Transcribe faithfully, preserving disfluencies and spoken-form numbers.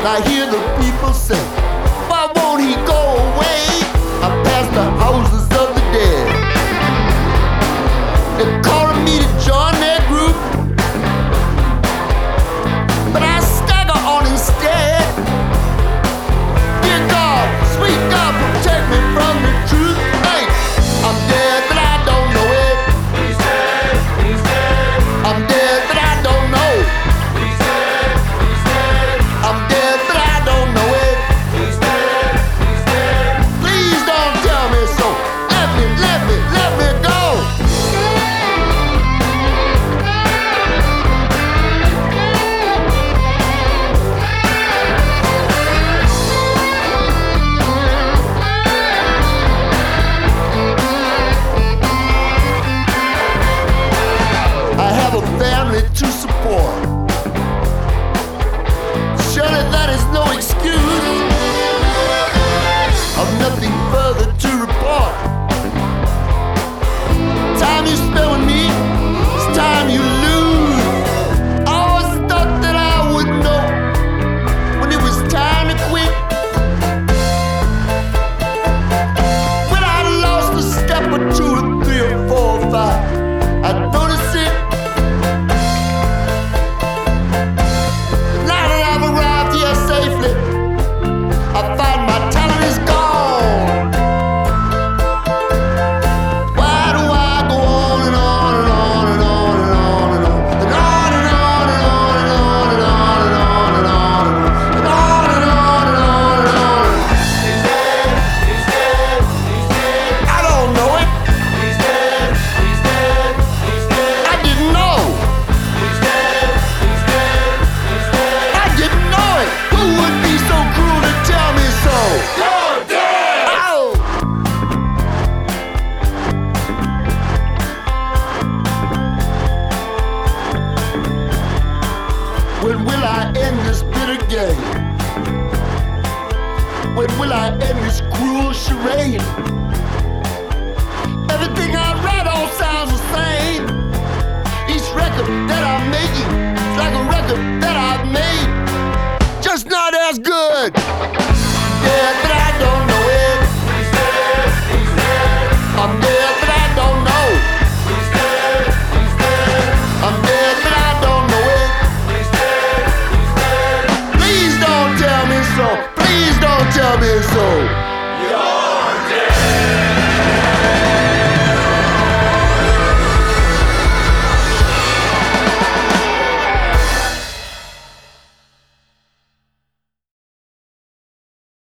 I hear the people say, why won't he go away? I pass the houses of the dead. They're calling me to join their group, but I stagger on instead. Dear God, sweet God, protect me from the truth. Hey, I'm dead, but I don't know it. He's dead, he's dead. I'm dead, but I don't know. He's dead, he's dead. I'm dead, but I don't know it. He's dead, he's dead. Please don't tell me so. Let me, let me, let me go. I have a family to support. Surely that is no excuse. I've nothing further to report. Time you spend with me is time you lose. I always thought that I would know when it was time to quit. When I lost a step or two or three or four or five, I'd notice it. Now that I've arrived here safely, I find my talent is gone. Why do I go on and on and on and on and on and on and on and on and on and on and on and on and on and on and on and on and on? He's dead, he's dead, he's dead. I don't know it. He's dead, he's dead, he's dead. I didn't know. He's dead, he's dead, he's dead. I didn't know it. Who would be so cruel to tell me so? You're dead! Ow! When will I end this bitter game? When will I end this cruel charade?